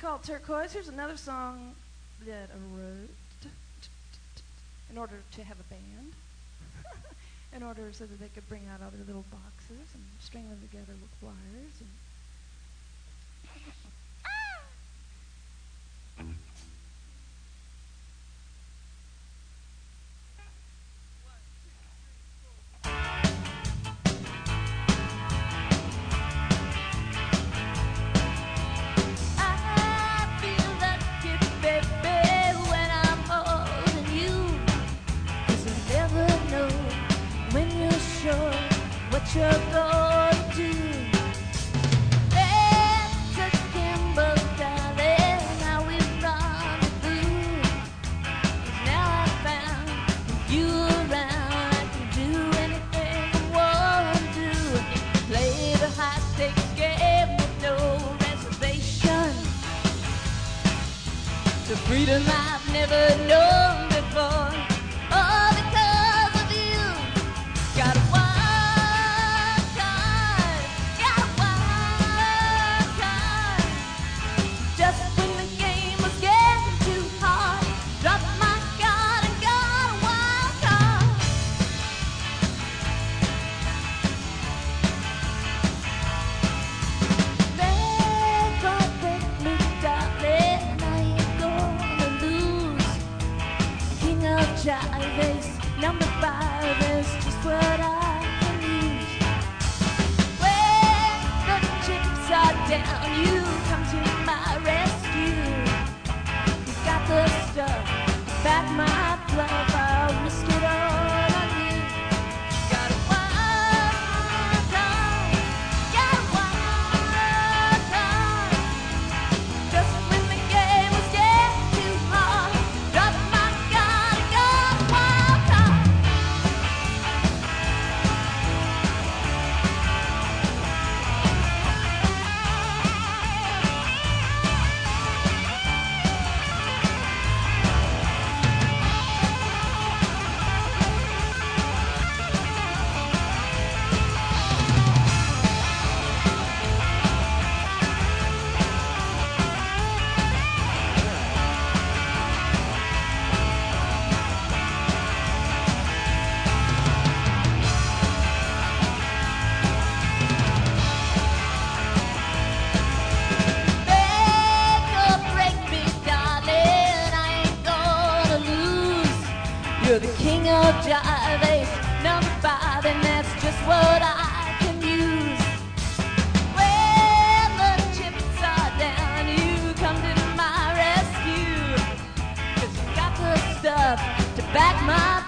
called Turquoise. Here's another song that I wrote in order to have a band, in order so that they could bring out all their little boxes and string them together with wires. And what you're gonna do. Let's just gamble, darling, how we rendezvous. 'Cause now I found you around, I can do anything I want to. Play the high stakes game with no reservation. The freedom I've never known before. Oh, because of you, got a jive ace, number 5 is just what I can use. When the chips are down, you come to my rescue. You got the stuff, back my bluff, I'll risk it all on you. Got a wild card, got a wild card. Just when the game was getting too hard, drop my guard and go. You're the king of jive ace, number 5, and that's just what I can use. When the chips are down, you come to my rescue. 'Cause you got the stuff to back my